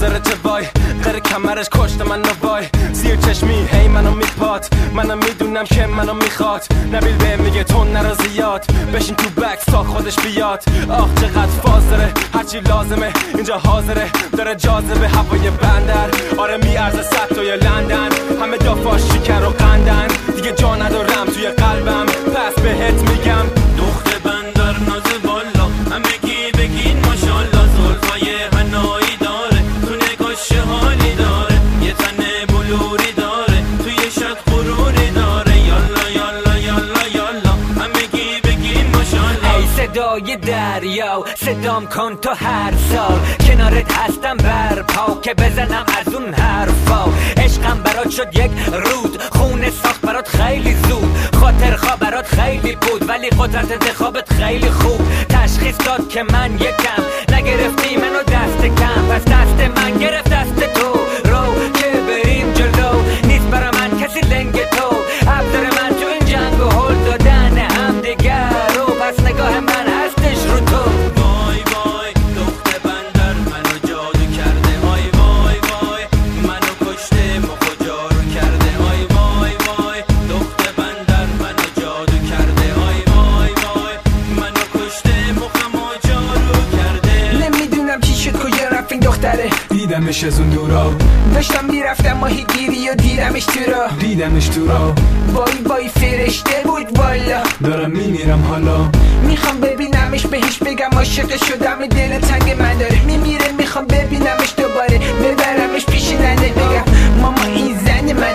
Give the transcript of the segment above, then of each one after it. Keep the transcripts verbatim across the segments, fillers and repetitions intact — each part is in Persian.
داره چه وای غیر کمرش کشت من وای زیر چشمی هی منو میپات منم میدونم که منو میخواد نبیل به میگه تو نرا زیاد بشین تو بکس تا خودش بیاد آخ چقدر فاز داره هرچی لازمه اینجا حاضره داره جاذبه هوای بندر آره میارزه صد توی لندن همه دافاش شکر و قندن دیگه جا ندارم توی قلبم پس بهت میگم دختر بندر نازه بالا همگی بگین ماشالله زلفای حنایی داره تو نگاش حالی داره یه تن بلوری داره توی شد غروری داره یالا یالا یالا یالا همگی بگین ماشالله ای صدای دریا صدام کن تو هر سال کنارت هستم برپا که بزنم از اون حرفا عشقم برات شد یک رود خونه ساخت برات خیلی زود خاطر خواه برات خیلی بود ولی قدرت انتخابت خیلی خوب تشخیص داد که من یکم نگرفتی منو دست کم پس دست من گرفت دست تو رو که بریم جلو نیست برا من کسی لنگ تو ابزار من تو این جنگ و هل دادن هم دیگر رو پس نگاه من هستش رو تو وای وای دختر بندر منو جادو کرده وای وای وای منو کشته مخو جارو کرده وای وای وای دختر بندر منو جادو کرده وای وای وای منو کشته مخمو جارو کرده نمیدونم چی شد کجا رفت این دختره دیدمش از اون دورا داشتم میرفتم ماهی گیری و دیدمش تو را دیدمش تو را وای وای فرشته بود والا دارم میمیرم حالا میخوام ببینمش بهش بگم عاشق شدم دل تنگ من داره میمیره میخوام ببینمش دوباره ببرمش پیش ننه بگم ماما این زن منه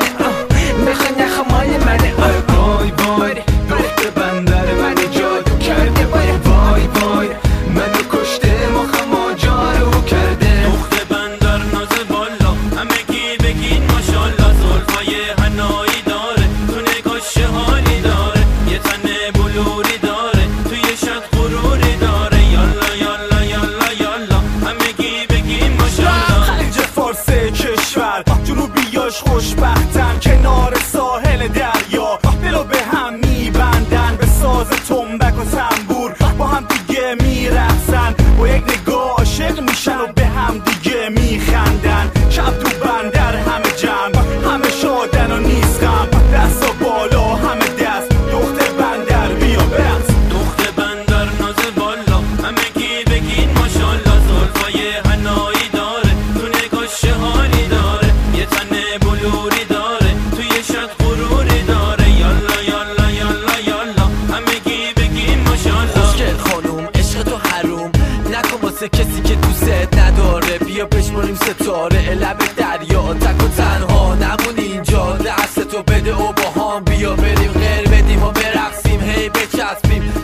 بخواه نخواه مال منه وای وای دختر بندر منو جادو کرده وای وای منو کشته مخمو جارو کرده دختر بندر نازه بالا همگی بگین ماشالله زلفای حنایی داره تو نگاش حالی داره یه تن بلوری داره توی شد غروری داره یالا یالا یالا یالا همگی بگین ماشالله خلیج فارس کشور جنوبیاش خوشبختن کنار ساحل دریا دلو به هم میبندن به ساز تنبک و تنبور با هم دیگه میرقصن با یک نگاه عاشق میشن و به هم دیگه میخندن شب تو بندر همه جمع همه شادن و نیست غم دستا بالا همه دست دختر بندر بیا برقص دختر بندر نازه بالا همگی بگین ماشالله زلفای حنایی داره تو نگاش حالی داره یه تن بلوری داره توی شد غروری داره یالا یالا یالا یالا همگی بگین ماشالله خوشگل خانوم عشق تو حروم نکن واسه کسی که دوست نداره بیا بشماریم ستاره لب دریا تک و تنها نمون اینجا دست تو بده و با هم بیا بریم غیر بدیم و برقصیم هی بچسبیم